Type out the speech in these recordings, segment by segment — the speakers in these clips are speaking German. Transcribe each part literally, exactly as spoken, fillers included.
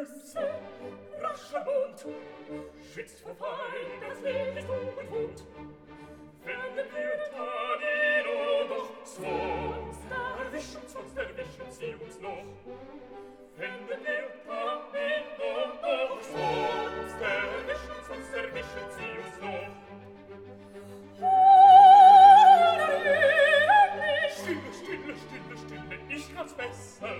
Flüsse, rascher Mond, schützt vor Fall, das Leben ist unbewohnt. Finden wir Tadino doch, sonst erwischen, sonst erwischen sie uns noch. Finden wir Tadino doch, sonst erwischen, sonst erwischen sie uns noch. Stille, stille, stille, stille, ich kann's besser.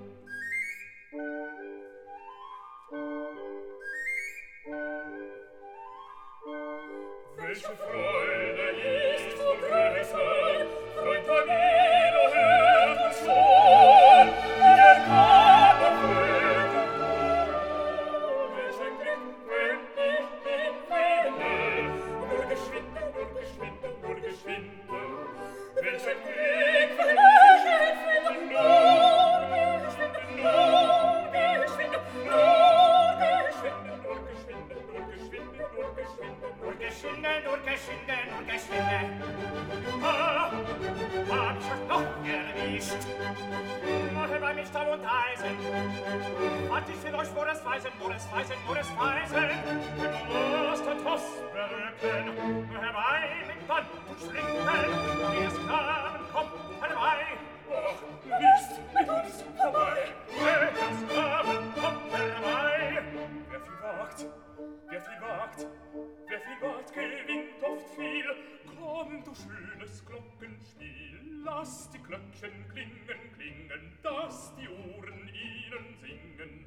Welche Freude ist von größer, Freund Tadino hört uns schon, wie er kam am Flöten. Welch ein Glück, wenn ich ihn finde, nur geschwinde, nur geschwinde, nur geschwinde. Welch ein Glück, wenn ich ihn finde, nur geschwinde, nur geschwinde, nur geschwinde, nur geschwinde, nur geschwinde, nur geschwinde, nur geschwinde, nur geschwinde, nur geschwinde. Ah, hab ich euch noch erwischt? Mache bei mich Stahl und Eisen. Hat ich für euch nur das Weisen, nur das Weisen, nur das Weisen. Lasst und Tossbrücken, herbei mit Band und Schlingen. Die Sklaven kommt herbei. Ach, nicht mit uns vorbei. Die Sklaven kommt herbei. Wer viel wagt, wer viel wagt, wer viel wagt, gewinnt oft viel. Komm, du schönes Glockenspiel, lass die Glöckchen klingen, klingen, dass die Ohren ihnen singen.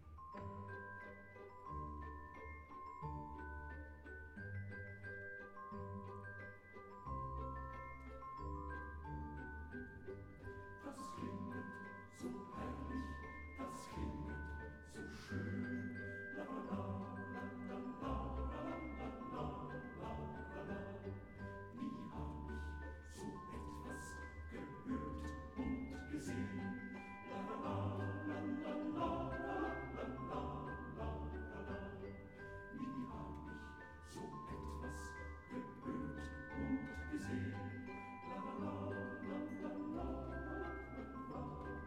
Das klingt so herrlich, das klingt so schön. La la la la la la la la la la. Nie hab ich so etwas gehört und gesehen. La la la la la la la la la la. Nie hab ich so etwas gehört und gesehen. La la la la la la la.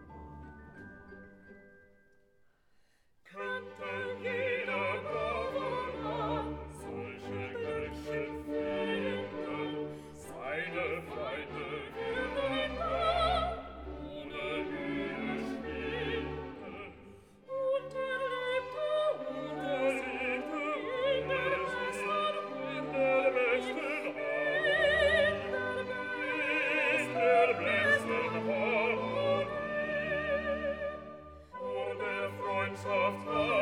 Könnte jeder Gaunermann solche Glöckchen finden, seine Feinde würden da ohne Mühe schwinden. Und er lebte, und er lebte in der besten, in der besten Harmonie, in der besten Harmonie. Und der Freundschaft war